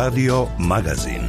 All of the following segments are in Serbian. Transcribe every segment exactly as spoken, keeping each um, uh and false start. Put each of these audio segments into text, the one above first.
Radio Magazin.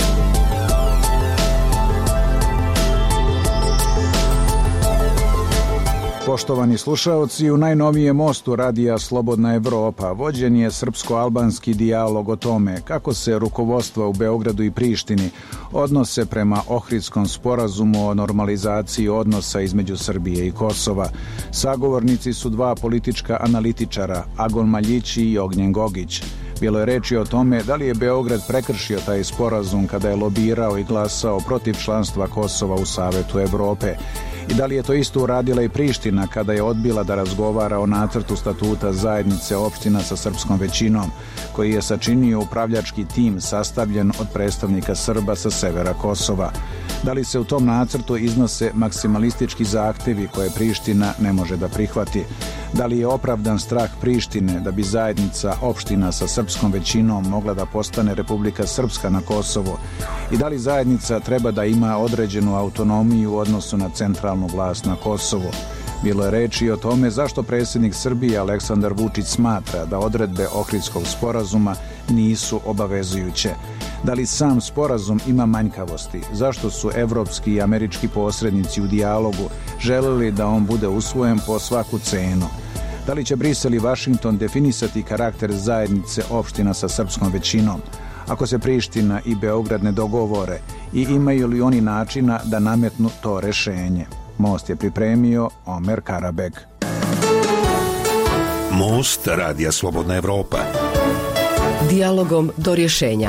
Poštovani slušaoci, u najnovijem mostu radija Slobodna Evropa vođen je srpsko-albanski dijalog o tome kako se rukovodstva u Beogradu i Prištini odnose prema Ohridskom sporazumu o normalizaciji odnosa između Srbije i Kosova. Sagovornici su dva politička analitičara, Agon Maljići i Ognjen Gogić. Bilo je reči o tome da li je Beograd prekršio taj sporazum kada je lobirao i glasao protiv članstva Kosova u Savetu Evrope. I da li je to isto uradila i Priština kada je odbila da razgovara o nacrtu statuta zajednice opština sa srpskom većinom, koji je sačinio upravljački tim sastavljen od predstavnika Srba sa severa Kosova. Da li se u tom nacrtu iznose maksimalistički zahtevi koje Priština ne može da prihvati? Da li je opravdan strah Prištine da bi zajednica opština sa srpskom većinom mogla da postane Republika Srpska na Kosovu? I da li zajednica treba da ima određenu autonomiju u odnosu na centralnu vlast na Kosovu? Bilo je reči o tome zašto predsjednik Srbije Aleksandar Vučić smatra da odredbe Ohridskog sporazuma nisu obavezujuće. Da li sam sporazum ima manjkavosti? Zašto su evropski i američki posrednici u dijalogu želeli da on bude usvojen po svaku cenu? Da li će Brisel i Vašington definisati karakter zajednice opština sa srpskom većinom? Ako se Priština i Beograd ne dogovore, i imaju li oni načina da nametnu to rešenje? Most je pripremio Omer Karabek. Most radija Slobodna Evropa. Dijalogom do rješenja.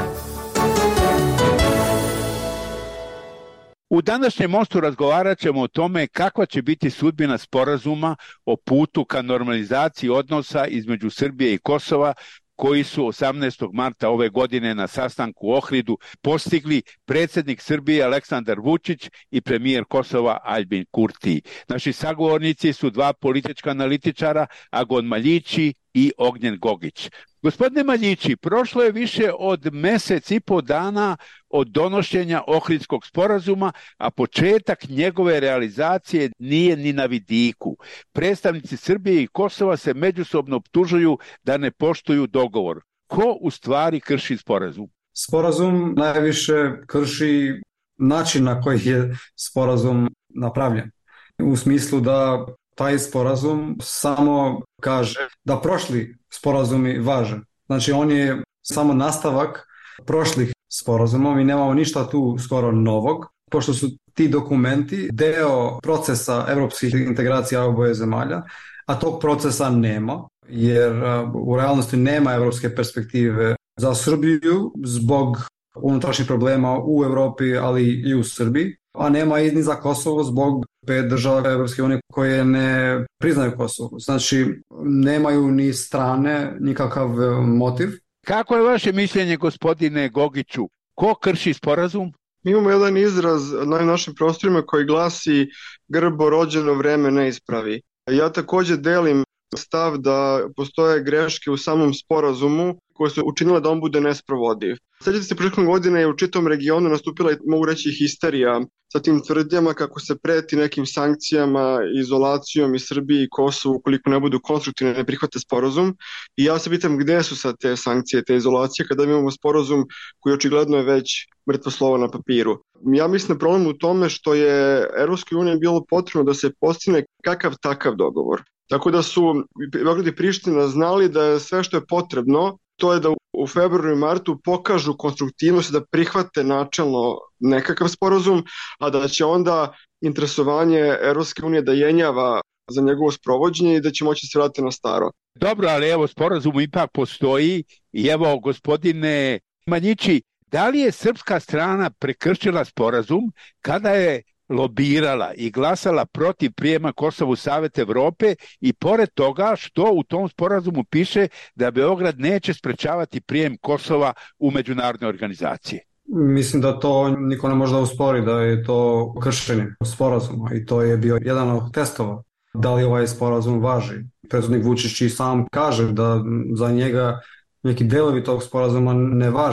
U današnjem mostu razgovarat ćemo o tome kakva će biti sudbina sporazuma o putu ka normalizaciji odnosa između Srbije i Kosova, koji su osamnaestog marta ove godine na sastanku u Ohridu postigli predsjednik Srbije Aleksandar Vučić i premijer Kosova Aljbin Kurti. Naši sagovornici su dva politička analitičara, Agon Maljići i Ognjen Gogić. Gospodine Maljići, prošlo je više od mjesec i po dana od donošenja Ohridskog sporazuma, a početak njegove realizacije nije ni na vidiku. Predstavnici Srbije i Kosova se međusobno optužuju da ne poštuju dogovor. Ko u stvari krši sporazum? Sporazum najviše krši način na koji je sporazum napravljen. U smislu da taj sporazum samo kaže da prošli sporazumi važe. Znači on je samo nastavak prošlih sporazuma, mi nemamo ništa tu skoro novog, pošto su ti dokumenti deo procesa evropskih integracija oboje zemalja, a tog procesa nema, jer u realnosti nema evropske perspektive za Srbiju zbog unutrašnjih problema u Evropi, ali i u Srbiji, a nema i ni za Kosovo zbog pet država Evropske unije koje ne priznaju Kosovo. Znači, nemaju ni strane, nikakav motiv. Kako je vaše mišljenje, gospodine Gogiću? Ko krši sporazum? Mi imamo jedan izraz na našim prostorima koji glasi grbo rođeno vreme ne ispravi. Ja također delim stav da postoje greške u samom sporazumu koje su učinile da on bude nesprovodiv. Sjećate se, prošle godine je u čitavom regionu nastupila, mogu reći, histerija sa tim tvrdnjama kako se preti nekim sankcijama, izolacijom i Srbiji i Kosovu ukoliko ne budu konstruktivne, ne prihvate sporazum. I ja se pitam gdje su sad te sankcije, te izolacije, kada imamo sporazum koji očigledno je već mrtvo slovo na papiru. Ja mislim da problem u tome što je Evropskoj uniji bilo potrebno da se postigne kakav takav dogovor. Tako da su Beograd i Priština znali da je sve što je potrebno, to je da u februaru i martu pokažu konstruktivnost, da prihvate načelno nekakav sporazum, a da će onda interesovanje Evropske unije da jenjava za njegovo sprovođenje i da će moći se vratiti na staro. Dobro, ali evo, sporazum ipak postoji i evo, gospodine Maljići, da li je srpska strana prekršila sporazum kada je lobirala i glasala protiv prijema Kosova u Savet Evrope i pored toga što u tom sporazumu piše da Beograd neće sprečavati prijem Kosova u međunarodne organizacije? Mislim da to niko ne može da uspori, da je to kršenje sporazuma i to je bio jedan od testova da li ovaj sporazum važi. Predsjednik Vučić i sam kaže da za njega neki delovi tog sporazuma ne važe.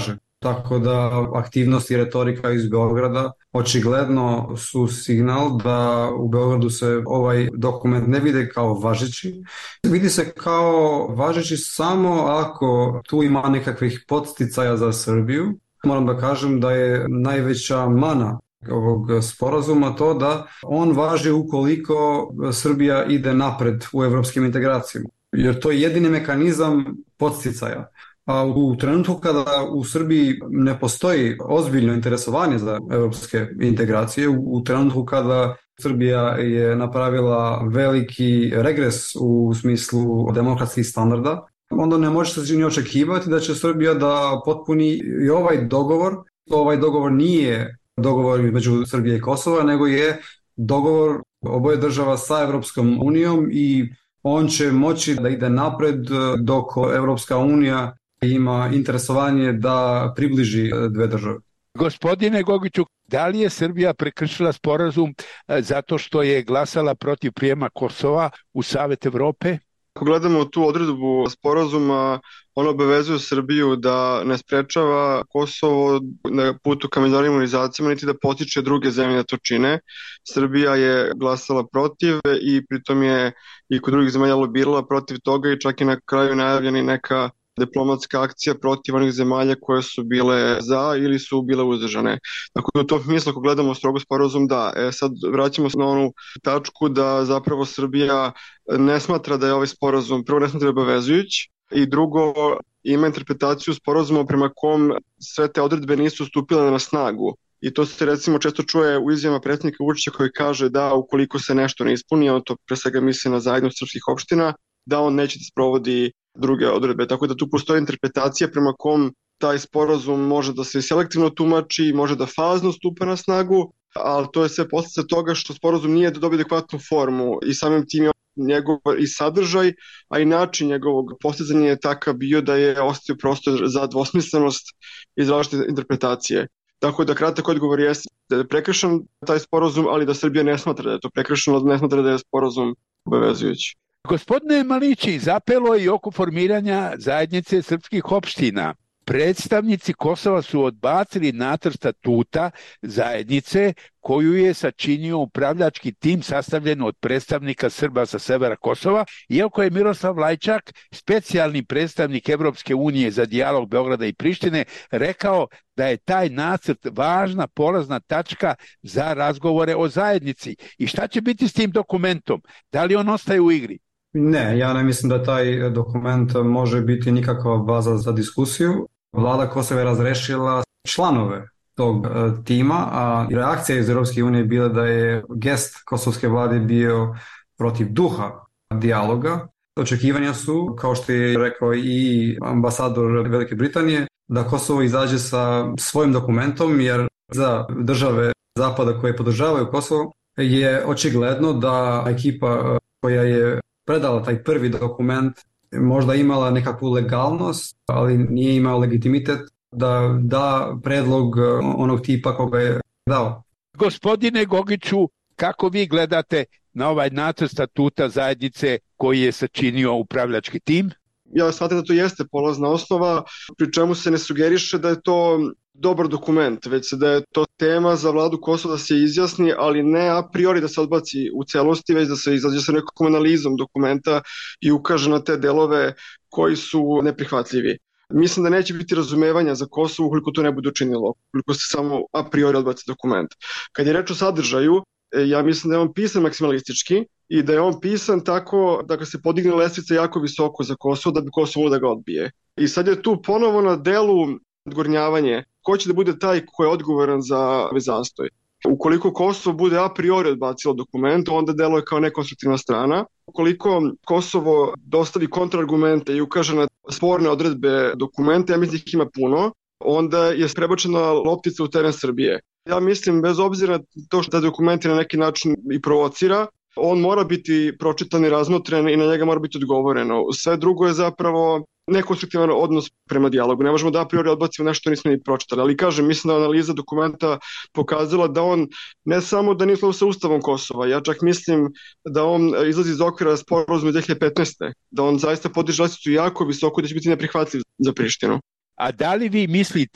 Tako da aktivnosti i retorika iz Beograda očigledno su signal da u Beogradu se ovaj dokument ne vide kao važeći. Vidi se kao važeći samo ako tu ima nekakvih podsticaja za Srbiju. Moram da kažem da je najveća mana ovog sporazuma to da on važi ukoliko Srbija ide napred u evropskim integracijama. Jer to je jedini mekanizam podsticaja. A u trenutku kada u Srbiji ne postoji ozbiljno interesovanje za evropske integracije, u trenutku kada Srbija je napravila veliki regres u smislu demokratskih standarda, onda ne može se ni očekivati da će Srbija da potpuni i ovaj dogovor. Ovaj dogovor nije dogovor između Srbije i Kosova, nego je dogovor oboje država sa Evropskom unijom i on će moći da ide napred dok Evropska unija ima interesovanje da približi dve države. Gospodine Gogiću, da li je Srbija prekršila sporazum zato što je glasala protiv prijema Kosova u Savet Evrope? Ako gledamo tu odredbu sporazuma, on obavezuje Srbiju da ne sprečava Kosovo na putu ka međunarodnim organizacijama niti da potiče druge zemlje da to čine. Srbija je glasala protiv i pritom je i kod drugih zemalja lobirala protiv toga i čak i na kraju najavljena neka diplomatska akcija protiv onih zemalja koje su bile za ili su bile uzdržane. Tako da u tom smislu ako gledamo strogo sporazum da. E sad vraćamo se na onu tačku da zapravo Srbija ne smatra da je ovaj sporazum, prvo ne smatra da je obavezujući i drugo ima interpretaciju sporazuma prema kom sve te odredbe nisu stupile na snagu. I to se recimo često čuje u izjavama predsjednika Vučića koji kaže da ukoliko se nešto ne ispuni, on to pre svega misli na zajednicu srpskih opština, da on neće da sprovodi druge odredbe. Tako da tu postoji interpretacija prema kom taj sporazum može da se selektivno tumači, može da fazno stupa na snagu, ali to je sve posljedica toga što sporazum nije dobio adekvatnu formu i samim tim je njegov i sadržaj, a i način njegovog postizanja je takav bio da je ostao prostor za dvosmislenost i različite interpretacije. Tako da kratak odgovor je da je prekršen taj sporazum, ali da Srbija ne smatra da je to prekršeno, ne smatra da je sporazum obavezujući. Gospodine Malići, zapelo je i oko formiranja zajednice srpskih opština. Predstavnici Kosova su odbacili nacrt statuta zajednice koju je sačinio upravljački tim sastavljen od predstavnika Srba sa severa Kosova, iako je Miroslav Lajčak, specijalni predstavnik Evropske unije za dijalog Beograda i Prištine, rekao da je taj nacrt važna polazna tačka za razgovore o zajednici. I šta će biti s tim dokumentom? Da li on ostaje u igri? Ne, ja ne mislim da taj dokument može biti nikakva baza za diskusiju. Vlada Kosova je razrešila članove tog tima, a reakcija iz Europske unije je bila da je gest kosovske vlade bio protiv duha dijaloga. Očekivanja su, kao što je rekao i ambasador Velike Britanije, da Kosovo izađe sa svojim dokumentom, jer za države Zapada koje podržavaju Kosovo je očigledno da ekipa koja je predala taj prvi dokument možda imala nekakvu legalnost, ali nije imao legitimitet da da predlog onog tipa koga je dao. Gospodine Gogiću, kako vi gledate na ovaj nacrt statuta zajednice koji je sačinio upravljački tim? Ja shvatim da to jeste polazna osnova, pri čemu se ne sugeriše da je to dobar dokument, već da je to tema za vladu Kosova da se izjasni, ali ne a priori da se odbaci u celosti, već da se izađe sa nekom analizom dokumenta i ukaže na te delove koji su neprihvatljivi. Mislim da neće biti razumevanja za Kosovo ukoliko to ne bude učinilo, ukoliko se samo a priori odbaci dokument. Kad je reč o sadržaju, ja mislim da je on pisan maksimalistički i da je on pisan tako da ga se podigne lestvica jako visoko za Kosovo, da bi Kosovo da ga odbije. I sad je tu ponovo na delu odgornjavanje ko će da bude taj ko je odgovoran za ovaj zastoj. Ukoliko Kosovo bude a priori odbacilo dokument, onda deluje kao nekonstruktivna strana. Ukoliko Kosovo dostavi kontraargumente i ukaže na sporne odredbe dokumenta, ja mislim da ih ima puno, onda je prebačena loptica u teren Srbije. Ja mislim, bez obzira na to što taj dokument na neki način i provocira, on mora biti pročitan i razmotren i na njega mora biti odgovoreno. Sve drugo je zapravo nekonstruktivan odnos prema dijalogu. Ne možemo da a priori odbacimo nešto nismo ni pročitali, ali kažem, mislim da analiza dokumenta pokazala da on ne samo da nije slovo sa Ustavom Kosova, ja čak mislim da on izlazi iz okvira sporazuma iz dve hiljade petnaeste. Da on zaista podiže lestvicu jako visoko da će biti neprihvatljiv za Prištinu. A da li vi mislite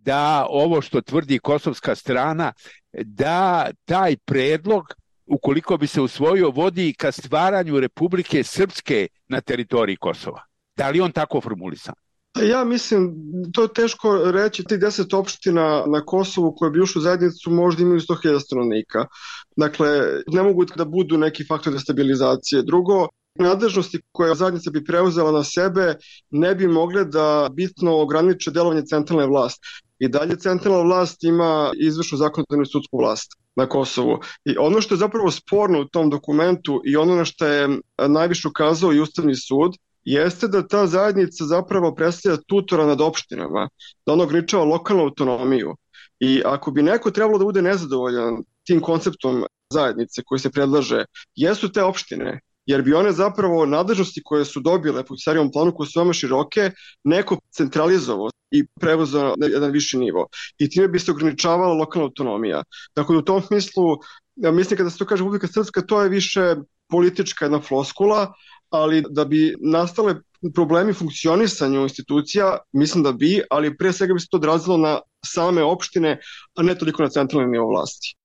da ovo što tvrdi kosovska strana, da taj predlog, ukoliko bi se usvojio, vodi ka stvaranju Republike Srpske na teritoriji Kosova. Da li on tako formulisan? Ja mislim, to je teško reći, ti deset opština na Kosovu koje bi ušli u zajednicu možda imaju sto hiljada stanovnika. Dakle, ne mogu da budu neki faktor destabilizacije. Drugo, nadležnosti koje zajednica bi preuzela na sebe ne bi mogle da bitno ograniče delovanje centralne vlasti. I dalje centralna vlast ima izvršnu zakonodavnu i sudsku vlast na Kosovu. I ono što je zapravo sporno u tom dokumentu i ono na što je najviše ukazao i Ustavni sud, jeste da ta zajednica zapravo predstavlja tutora nad opštinama, da ona ograničava lokalnu autonomiju. I ako bi neko trebalo da bude nezadovoljan tim konceptom zajednice koji se predlaže, jesu te opštine, jer bi one zapravo nadležnosti koje su dobile po starijom planu, koje su veoma široke, neko centralizovao i preuzeo na jedan viši nivo. I time bi se ograničavala lokalna autonomija. Tako da u tom smislu, ja mislim kada se to kaže Republika Srpska, to je više politička jedna floskula, ali da bi nastale problemi funkcionisanju institucija, mislim da bi, ali pre svega bi se to odrazilo na same opštine, a ne toliko na centralni nivo vlasti.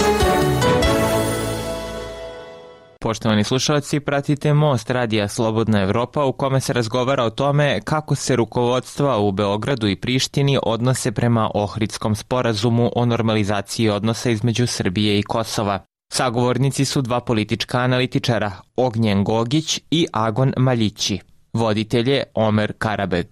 Poštovani slušalci, pratite Most radija Slobodna Evropa u kome se razgovara o tome kako se rukovodstva u Beogradu i Prištini odnose prema Ohridskom sporazumu o normalizaciji odnosa između Srbije i Kosova. Sagovornici su dva politička analitičara, Ognjen Gogić i Agon Maljići. Voditelj je Omer Karabeg.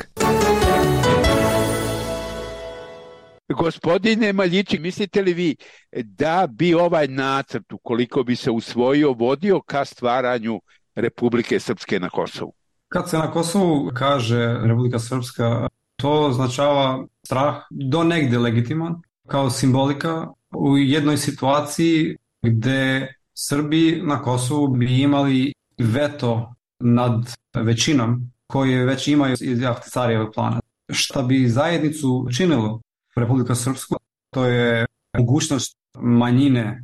Gospodine Maljići, mislite li vi da bi ovaj nacrt, ukoliko bi se usvojio, vodio ka stvaranju Republike Srpske na Kosovu? Kad se na Kosovu kaže Republika Srpska, to označava strah do negde legitiman, kao simbolika u jednoj situaciji gde Srbi na Kosovu bi imali veto nad većinom koje već imaju iz Ahtisarijevog plana. Šta bi zajednicu činilo Republika Srpsku, to je mogućnost manjine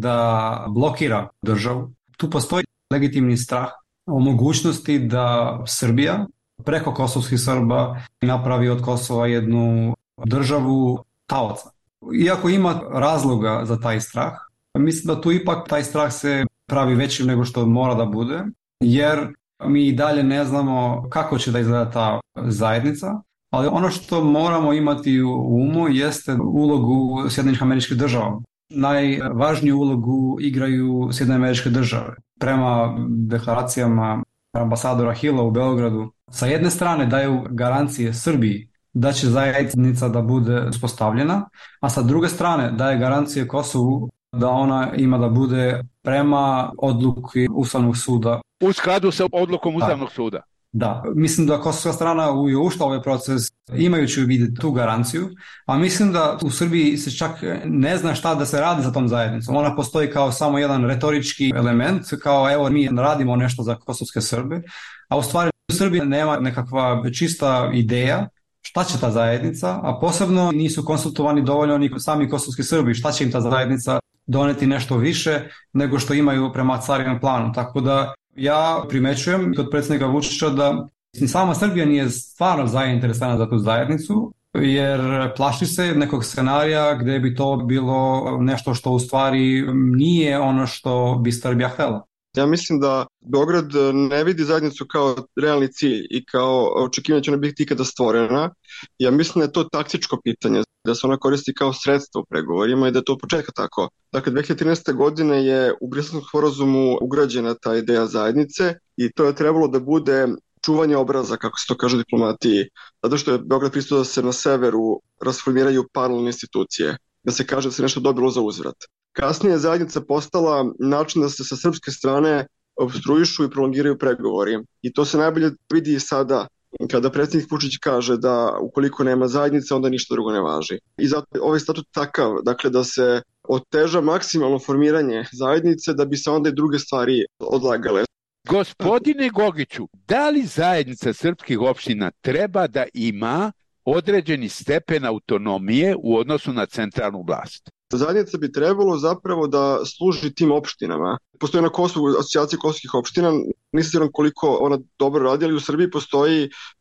da blokira državu. Tu postoji legitimni strah o mogućnosti da Srbija preko kosovskih Srba napravi od Kosova jednu državu taoca. Iako ima razloga za taj strah, mislim da tu ipak taj strah se pravi većim nego što mora da bude, jer mi i dalje ne znamo kako će da izgleda ta zajednica, ali ono što moramo imati u umu jeste ulogu Sjedinjenih Američkih Država. Najvažniju ulogu igraju Sjedinjene Američke Države. Prema deklaracijama ambasadora Hilla u Beogradu, sa jedne strane daju garancije Srbiji da će zajednica da bude uspostavljena, a sa druge strane daje garancije Kosovu da ona ima da bude prema odluki Ustavnog suda. U skladu sa odlukom Ustavnog suda. Da, mislim da kosovska strana je ušla u ovaj proces imajući u vidu tu garanciju, a mislim da u Srbiji se čak ne zna šta da se radi za tom zajednicom. Ona postoji kao samo jedan retorički element, kao evo mi radimo nešto za kosovske Srbe, a u stvari u Srbiji nema nekakva čista ideja šta će ta zajednica, a posebno nisu konsultovani dovoljno ni sami kosovski Srbi, šta će im ta zajednica doneti nešto više nego što imaju prema carinom planu. Tako da ja primećujem kod predsjednika Vučića da ni sama Srbija nije stvarno zainteresovana za tu zajednicu, jer plaši se nekog scenarija gde bi to bilo nešto što u stvari nije ono što bi Srbija htela. Ja mislim da Beograd ne vidi zajednicu kao realni cilj i kao očekivanje će ona biti ikada stvorena. Ja mislim da je to taktičko pitanje, da se ona koristi kao sredstvo u pregovorima i da je to od početka tako. Dakle, dve hiljade trinaeste. godine je u Briselskom sporazumu ugrađena ta ideja zajednice i to je trebalo da bude čuvanje obraza, kako se to kaže u diplomatiji, zato što je Beograd pristao da se na severu rasformiraju paralelne institucije, da se kaže da se nešto dobilo za uzvrat. Kasnije je zajednica postala način da se sa srpske strane obstruišu i prolongiraju pregovori. I to se najbolje vidi i sada, kada predsjednik Vučić kaže da ukoliko nema zajednice, onda ništa drugo ne važi. I zato je ovaj statut takav, dakle da se oteža maksimalno formiranje zajednice da bi se onda i druge stvari odlagale. Gospodine Gogiću, da li zajednica srpskih opština treba da ima određeni stepen autonomije u odnosu na centralnu vlast? Zajednica bi trebalo zapravo da služi tim opštinama. Postoji na Kosovu asocijacija kosovskih opština, nisam siguran koliko ona dobro radi, ali u Srbiji postoji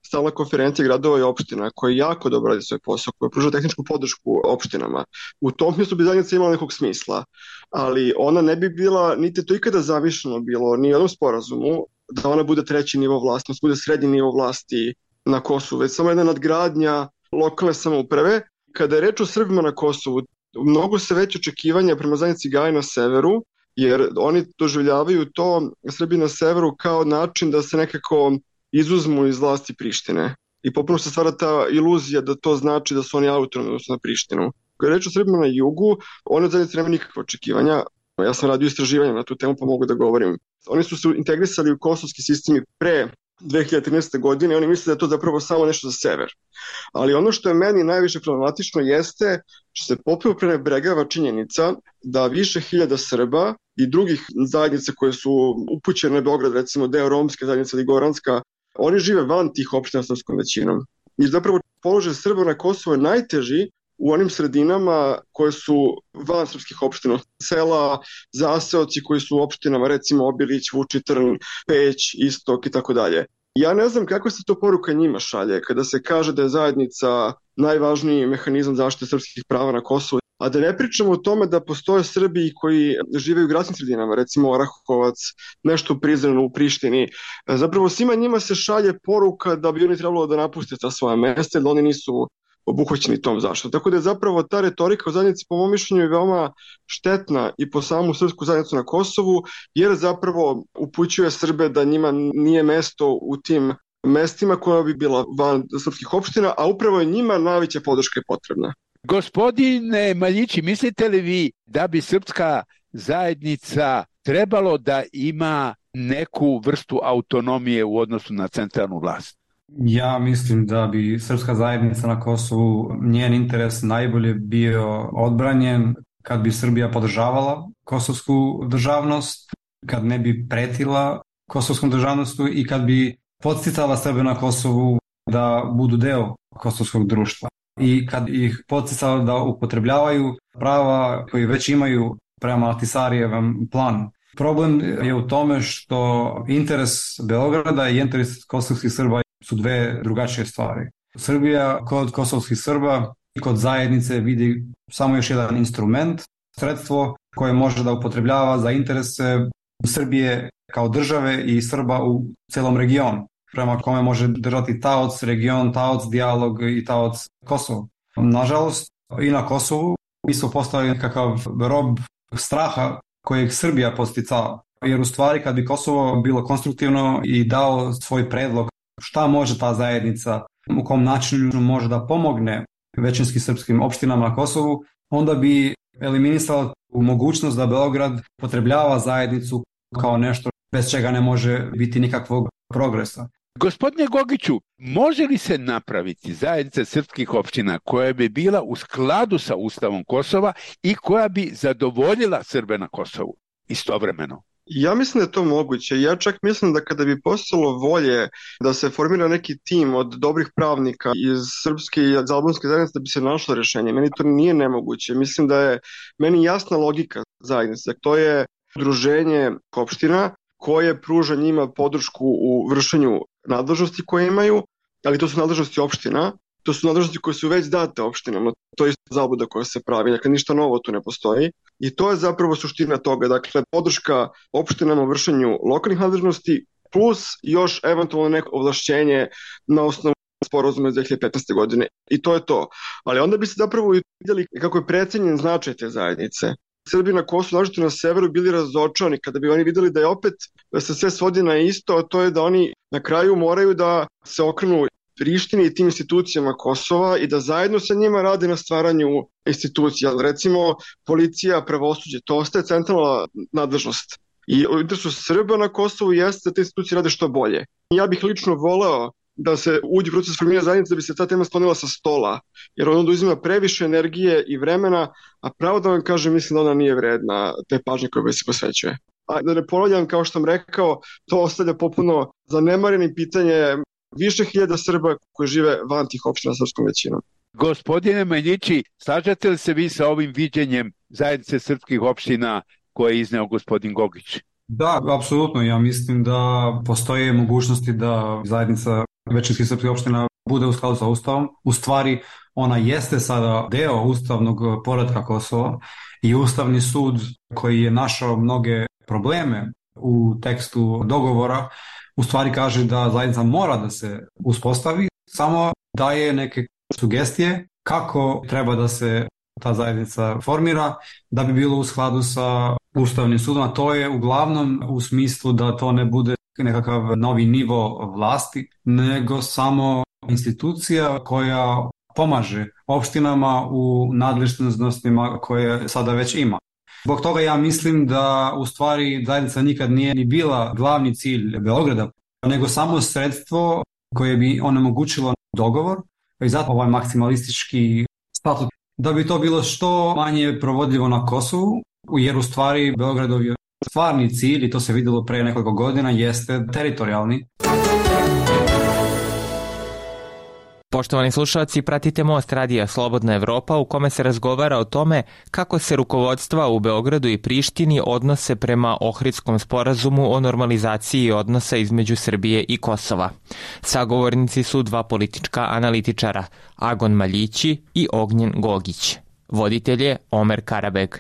stalna konferencija gradova i opština koja jako dobro radi svoj posao, koja pruža tehničku podršku opštinama. U tom smislu bi zajednica imala nekog smisla, ali ona ne bi bila, niti to ikada zamišljeno bilo, ni u jednom sporazumu, da ona bude treći nivo vlasti, da bude srednji nivo vlasti na Kosovu, već samo jedna nadgradnja lokalne samouprave. Kada je reč o Srbima na Kosovu, mnogo se već očekivanja prema zajednici gaje na severu, jer oni doživljavaju to Srbi na severu kao način da se nekako izuzmu iz vlasti Prištine. I popuno se stvara ta iluzija da to znači da su oni autonomni na Prištinu. Kada je reč o Srbima na jugu, oni od zajednice nema nikakve očekivanja. Ja sam radio istraživanja na tu temu pa mogu da govorim. Oni su se integrisali u kosovski sistem pre dve hiljade trinaeste. godine i oni misle da je to zapravo samo nešto za sever. Ali ono što je meni najviše problematično jeste što se popeo prenebregava činjenica da više hiljada Srba i drugih zajednica koje su upućene na Beograd, recimo deo romske zajednice ili goranska, oni žive van tih opština srpskom većinom. I zapravo položaj Srba na Kosovu je najteži u onim sredinama koje su van srpskih opština, sela, zaseoci koji su u opštinama, recimo Obilić, Vučitrn, Peć, Istok i tako dalje. Ja ne znam kako se to poruka njima šalje kada se kaže da je zajednica najvažniji mehanizam zaštite srpskih prava na Kosovu, a da ne pričamo o tome da postoje Srbi koji žive u gradskim sredinama, recimo Orahovac, nešto u Prizrenu, u Prištini. Zapravo svima njima se šalje poruka da bi oni trebalo da napuste ta svoja mesta, da oni nisu obuhvaćeni tom zaštitom. Tako da je zapravo ta retorika o zajednici po mom mišljenju je veoma štetna i po samu srpsku zajednicu na Kosovu, jer zapravo upućuje Srbe da njima nije mesto u tim mestima koja bi bila van srpskih opština, a upravo je njima najveća podrška je potrebna. Gospodine Maljići, mislite li vi da bi srpska zajednica trebalo da ima neku vrstu autonomije u odnosu na centralnu vlast? Ja mislim da bi srpska zajednica na Kosovu, njen interes najbolje bio odbranjen kad bi Srbija podržavala kosovsku državnost, kad ne bi pretila kosovskom državnostu i kad bi podsticala Srbe na Kosovu da budu deo kosovskog društva i kad ih podsticala da upotrebljavaju prava koji već imaju prema Ahtisarijevom planu. Problem je u tome što interes Beograda i interes kosovskih Srba su dve drugačije stvari. Srbija kod kosovskih Srba i kod zajednice vidi samo još jedan instrument, sredstvo koje može da upotrebljava za interese Srbije kao države i Srba u celom regionu, prema kome može držati taoc region, taoc dijalog i taoc Kosovo. Nažalost, i na Kosovu mi smo postali nekakav rob straha kojeg Srbija posticava. Jer u stvari kad bi Kosovo bilo konstruktivno i dao svoj predlog šta može ta zajednica, u kom načinu može da pomogne većinski srpskim opštinama na Kosovu, onda bi eliminisala mogućnost da Beograd potrebljava zajednicu kao nešto bez čega ne može biti nikakvog progresa. Gospodine Gogiću, može li se napraviti zajednica srpskih opština koja bi bila u skladu sa Ustavom Kosova i koja bi zadovoljila Srbe na Kosovu istovremeno? Ja mislim da je to moguće. Ja čak mislim da kada bi postalo volje da se formira neki tim od dobrih pravnika iz srpske i albanske zajednice da bi se našlo rešenje. Meni to nije nemoguće. Mislim da je meni jasna logika zajednice. To je udruženje opština koje pruža njima podršku u vršenju nadležnosti koje imaju, ali to su nadležnosti opština. To su nadležnosti koje su već date opštinama. To je isto zabuda koja se pravi. Dakle, ništa novo tu ne postoji. I to je zapravo suština toga. Dakle, podrška opštinama u vršenju lokalnih nadležnosti plus još eventualno neko ovlašćenje na osnovu sporazuma iz dve hiljade petnaeste. godine. I to je to. Ali onda bi se zapravo vidjeli kako je precenjen značaj te zajednice. Srbi na Kosovu, nažalost na severu, bili razočarani kada bi oni videli da je opet da se sve svodi na isto, a to je da oni na kraju moraju da se okrenu Prištini i tim institucijama Kosova i da zajedno sa njima rade na stvaranju institucija. Recimo, policija, pravosuđe, to ostaje centralna nadležnost. I u interesu Srba na Kosovu jeste da te institucije rade što bolje. Ja bih lično voleo da se uđe u proces formiranja zajednice da bi se ta tema sklonila sa stola, jer ona uzima previše energije i vremena, a pravo da vam kažem, mislim da ona nije vredna te pažnje koje se posvećuje. A da ne ponavljam, kao što sam rekao, to ostavlja popuno zanemarenim pitanje više hiljada Srba koji žive van tih opština srpskom većinom. Gospodine Maljići, slažete li se vi sa ovim viđenjem zajednice srpskih opština koje je izneo gospodin Gogić? Da, apsolutno. Ja mislim da postoje mogućnosti da zajednica većinskih srpskih opština bude u skladu sa Ustavom. U stvari, ona jeste sada deo ustavnog poretka Kosova i Ustavni sud koji je našao mnoge probleme u tekstu dogovora u stvari kaže da zajednica mora da se uspostavi, samo daje neke sugestije kako treba da se ta zajednica formira da bi bilo u skladu sa Ustavnim sudom, a to je uglavnom u smislu da to ne bude nekakav novi nivo vlasti, nego samo institucija koja pomaže opštinama u nadležnostima koje sada već ima. Zbog toga ja mislim da u stvari zajednica nikad nije ni bila glavni cilj Beograda, nego samo sredstvo koje bi onemogućilo dogovor i zato ovaj maksimalistički statut. Da bi to bilo što manje provodljivo na Kosovu, jer u stvari Beogradov je stvarni cilj, i to se vidjelo pre nekoliko godina, jeste teritorijalni. Poštovani slušalci, pratite Most radija Slobodna Evropa u kome se razgovara o tome kako se rukovodstva u Beogradu i Prištini odnose prema Ohridskom sporazumu o normalizaciji odnosa između Srbije i Kosova. Sagovornici su dva politička analitičara, Agon Maljići i Ognjen Gogić. Voditelj je Omer Karabeg.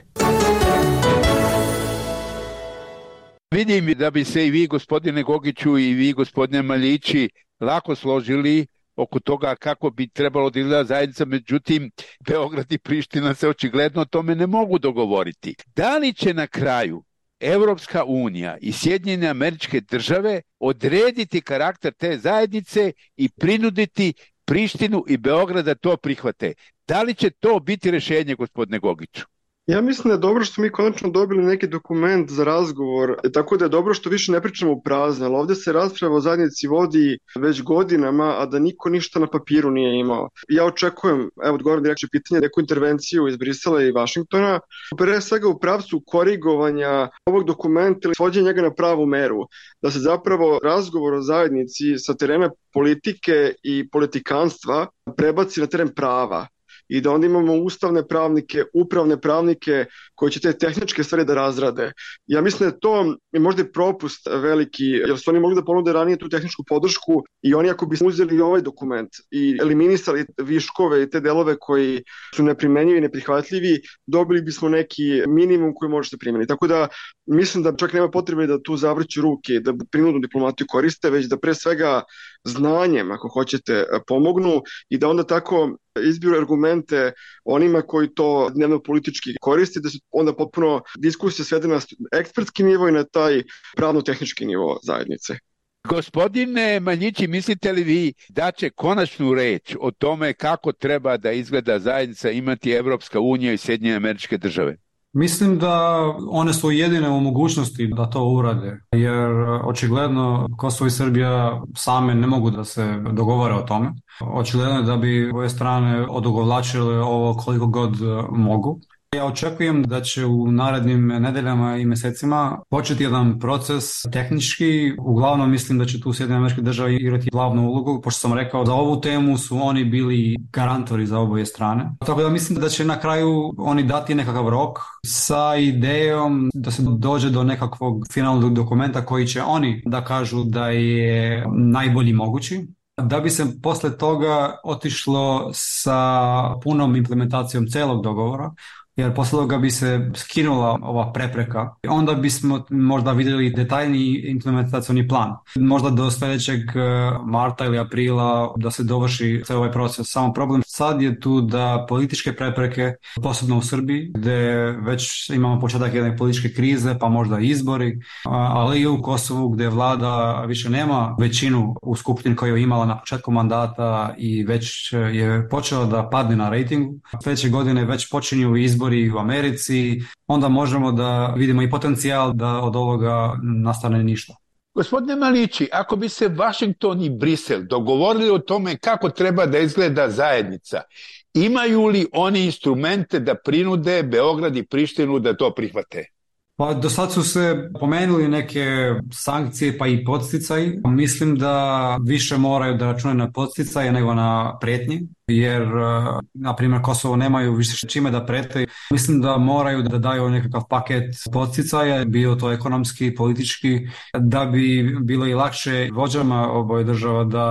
Vidim da bi se i vi, gospodine Gogiću, i vi, gospodine Maljići, lako složili oko toga kako bi trebalo da izgleda zajednica, međutim, Beograd i Priština se očigledno o tome ne mogu dogovoriti. Da li će na kraju Evropska unija i Sjedinjene Američke Države odrediti karakter te zajednice i prinuditi Prištinu i Beograd da to prihvate? Da li će to biti rešenje, gospodine Gogiću? Ja mislim da je dobro što mi konačno dobili neki dokument za razgovor, tako da je dobro što više ne pričamo u prazno, ali ovdje se rasprava o zajednici vodi već godinama, a da niko ništa na papiru nije imao. Ja očekujem, evo odgovorim direktno pitanje, neku intervenciju iz Brisela i Vašingtona, pre svega u pravcu korigovanja ovog dokumenta ili svođenja njega na pravu meru, da se zapravo razgovor o zajednici sa terena politike i politikanstva prebaci na teren prava. I da onda imamo ustavne pravnike, upravne pravnike koji će te tehničke stvari da razrade. Ja mislim da je to možda i propust veliki, jer su oni mogli da ponude ranije tu tehničku podršku i oni ako bi uzeli ovaj dokument i eliminisali viškove i te delove koji su neprimenjivi i neprihvatljivi, dobili bismo neki minimum koji može se primeniti. Tako da mislim da čak nema potrebe da tu zavrću ruke, da prinudnu diplomatiju koriste, već da pre svega znanjem, ako hoćete, pomognu i da onda tako izbiru argumente onima koji to dnevno politički koriste, da se onda potpuno diskusija svede na ekspertski nivo i na taj pravno-tehnički nivo zajednice. Gospodine Maljići, mislite li vi da će konačnu reč o tome kako treba da izgleda zajednica imati Evropska unija i Sjedinjene Američke Države? Mislim da one su jedine u mogućnosti da to urade, jer očigledno Kosovo i Srbija same ne mogu da se dogovore o tome. Očigledno je da bi ove strane odugovlačile ovo koliko god mogu. Ja očekujem da će u narednim nedeljama i mesecima početi jedan proces tehnički. Uglavnom mislim da će tu Sjedinjene Američke Države igrati glavnu ulogu, pošto sam rekao za ovu temu su oni bili garantori za oboje strane. Tako da mislim da će na kraju oni dati nekakav rok sa idejom da se dođe do nekakvog finalnog dokumenta koji će oni da kažu da je najbolji mogući, da bi se posle toga otišlo sa punom implementacijom celog dogovora, jer posle toga bi se skinula ova prepreka. Onda bismo možda vidjeli detaljni implementacioni plan. Možda do sljedećeg marta ili aprila da se dovrši ceo ovaj proces. Samo problem sad je tu da političke prepreke, posebno u Srbiji, gde već imamo početak jedne političke krize, pa možda izbori, ali i u Kosovu gde vlada više nema većinu u skupštini koju je imala na početku mandata i već je počela da padne na rejtingu. Sljedeće godine već počinju izbori u Americi, onda možemo da vidimo i potencijal da od ovoga nastane ništa. Gospodine Maljići, ako bi se Vašington i Brisel dogovorili o tome kako treba da izgleda zajednica, imaju li oni instrumente da prinude Beograd i Prištinu da to prihvate? Pa do sad su se pomenuli neke sankcije pa i podsticaj. Mislim da više moraju da računaju na podsticaje nego na pretnje, jer na primjer Kosovo nemaju više čime da prete. Mislim da moraju da daju nekakav paket podsticaja, bio to ekonomski, politički, da bi bilo i lakše vođama oboje država da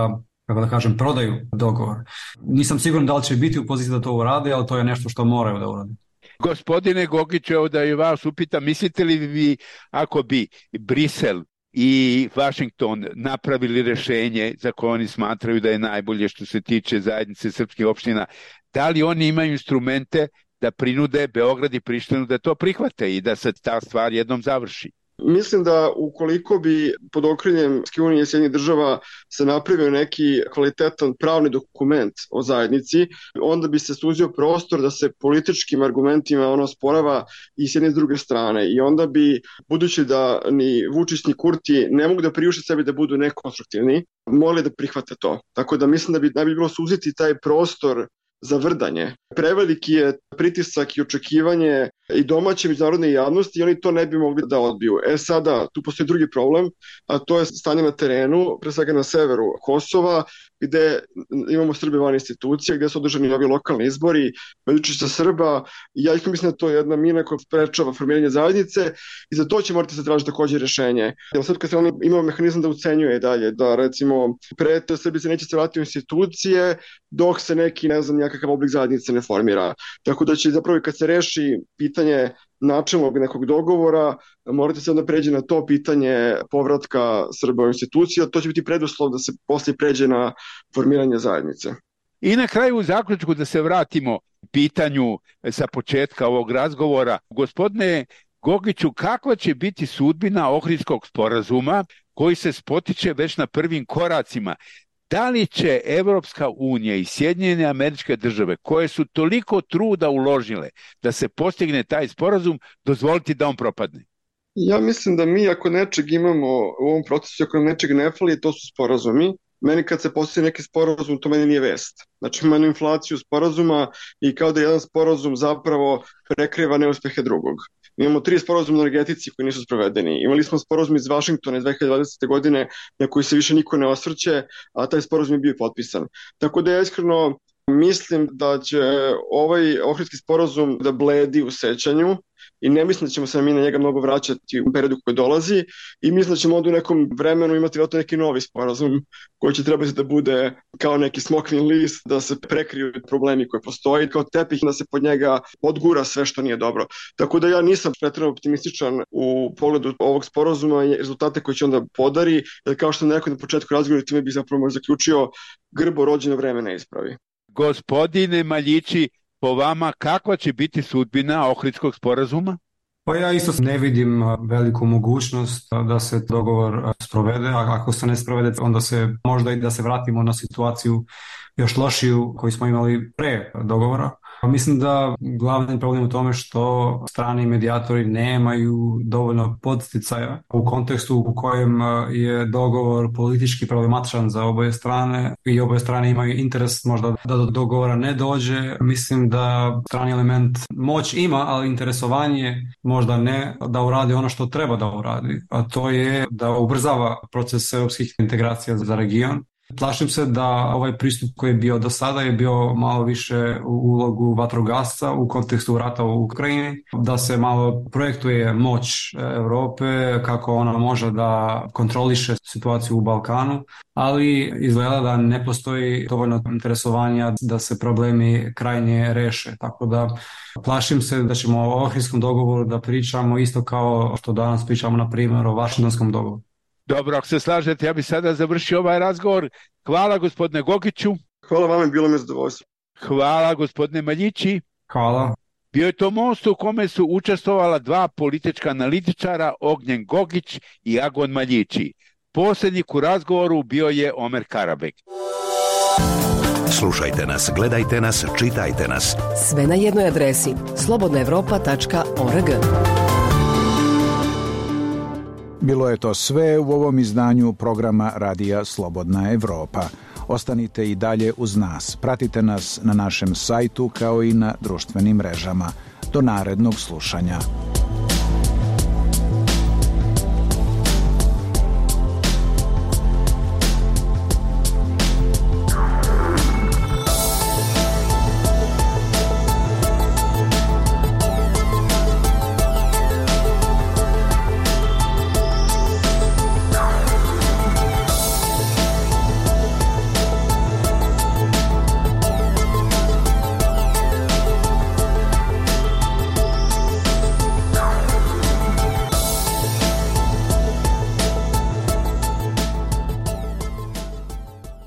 kako da kažem, prodaju dogovor. Nisam siguran da li će biti u poziciji da to urade, ali to je nešto što moraju da urade. Gospodine Gogić, evo da i vas upitam, mislite li vi ako bi Brisel i Washington napravili rešenje za koje oni smatraju da je najbolje što se tiče zajednice srpskih opština, da li oni imaju instrumente da prinude Beograd i Prištinu da to prihvate i da se ta stvar jednom završi? Mislim da ukoliko bi pod okriljem Evropske unije i Sjedinjenih država se napravio neki kvalitetan pravni dokument o zajednici, onda bi se suzio prostor da se političkim argumentima ono sporava i s jedne i s druge strane. I onda bi, budući da ni Vučić ni Kurti ne mogu da priušte sebi da budu nekonstruktivni, morali da prihvate to. Tako da mislim da bi najbolje bilo suziti taj prostor za vrdanje. Preveliki je pritisak i očekivanje i domaće međunarodne javnosti i oni to ne bi mogli da odbiju. E sada, tu postoji drugi problem, a to je stanje na terenu, pre svega na severu Kosova, gde imamo Srbe van institucija, gde su održani ovi lokalni izbori, većica Srba, i ja ih mislim da to je jedna mina koja sprečava formiranje zajednice i za to će morati se tražiti takođe rešenje. Jer srpska strana ima mehanizam da ucenjuje dalje, da recimo pre Srbi se neće se vratiti u institucije dok se neki, ne znam, nekakav oblik zajednice ne formira. Tako da će zapravo kad se reši pitanje načelnog nekog dogovora, morate se onda pređe na to pitanje povratka Srba u institucija, to će biti preduslov da se poslije pređe na formiranje zajednice. I na kraju u zaključku da se vratimo pitanju sa početka ovog razgovora. Gospodine Gogiću, kakva će biti sudbina Ohridskog sporazuma koji se spotiče već na prvim koracima? Da li će Evropska unija i Sjedinjene Američke Države, koje su toliko truda uložile da se postigne taj sporazum, dozvoliti da on propadne? Ja mislim da mi ako nečeg imamo u ovom procesu, ako nam nečeg ne fali, to su sporazumi. Meni kad se postoji neki sporazum, to meni nije vest. Znači imamo inflaciju sporazuma i kao da jedan sporazum zapravo prekriva neuspehe drugog. Imamo tri sporazuma na energetici koji nisu sprovedeni. Imali smo sporazum iz Vašingtona iz dve hiljade dvadesete. godine na koji se više niko ne osvrće, a taj sporazum je bio potpisan. Tako da ja iskreno mislim da će ovaj Ohridski sporazum da bledi u sećanju i ne mislim da ćemo se mi na njega mnogo vraćati u periodu koji dolazi i mislim da ćemo onda u nekom vremenu imati vjerojatno neki novi sporazum koji će trebati da bude kao neki smokvin list, da se prekriju problemi koji postoji, kao tepih da se pod njega odgura sve što nije dobro. Tako da ja nisam pretjerano optimističan u pogledu ovog sporazuma i rezultate koje će onda podari, jer kao što sam rekao na početku razgovora, time bih zapravo zaključio, grbo rođeno vreme ne ispravi. Gospodine Maljići, po vama kakva će biti sudbina Ohridskog sporazuma? Pa ja isto ne vidim veliku mogućnost da se dogovor sprovede, a ako se ne sprovede onda se možda i da se vratimo na situaciju još lošiju koju smo imali pre dogovora. Mislim da glavni problem u tome što strani medijatori nemaju dovoljno podsticaja u kontekstu u kojem je dogovor politički problematičan za oboje strane i oboje strane imaju interes možda da do dogovora ne dođe. Mislim da strani element moć ima, ali interesovanje možda ne da uradi ono što treba da uradi, a to je da ubrzava proces europskih integracija za region. Plašim se da ovaj pristup koji je bio do sada je bio malo više u ulogu vatrogasca u kontekstu rata u Ukrajini, da se malo projektuje moć Europe, kako ona može da kontroliše situaciju u Balkanu, ali izgleda da ne postoji dovoljno interesovanja da se problemi krajnje reše. Tako da plašim se da ćemo o Ohridskom dogovoru da pričamo isto kao što danas pričamo na primjer o Vašingtonskom dogovoru. Dobro, ako se slažete, ja bih sada završio ovaj razgovor. Hvala gospodine Gogiću. Hvala vam, bilo mi zadovoljstvo. Hvala gospodine Maljići. Hvala. Bio je to most u kome su učestvovala dva politička analitičara, Ognjen Gogić i Agon Maljići. Poslednjik u razgovoru bio je Omer Karabek. Slušajte nas, gledajte nas, čitajte nas. Sve na jednoj adresi slobodna evropa tačka org. Bilo je to sve u ovom izdanju programa Radija Slobodna Evropa. Ostanite i dalje uz nas. Pratite nas na našem sajtu kao i na društvenim mrežama. Do narednog slušanja.